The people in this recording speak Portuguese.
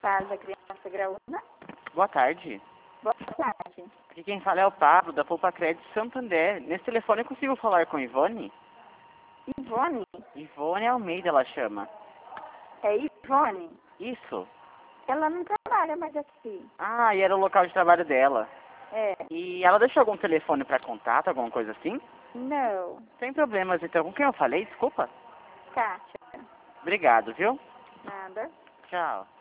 Paz da Criança Graúna. Boa tarde. Boa tarde. Aqui quem fala é o Pablo, da Poupa Crédito Santander. Nesse telefone eu consigo falar com Ivone? Ivone? Ivone Almeida ela chama. É Ivone? Isso. Ela não trabalha mais aqui. Ah, e era o local de trabalho dela. É. E ela deixou algum telefone para contato, alguma coisa assim? Não. Sem problemas, então. Com quem eu falei? Desculpa. Kátia. Obrigado, viu? Nada. Tchau.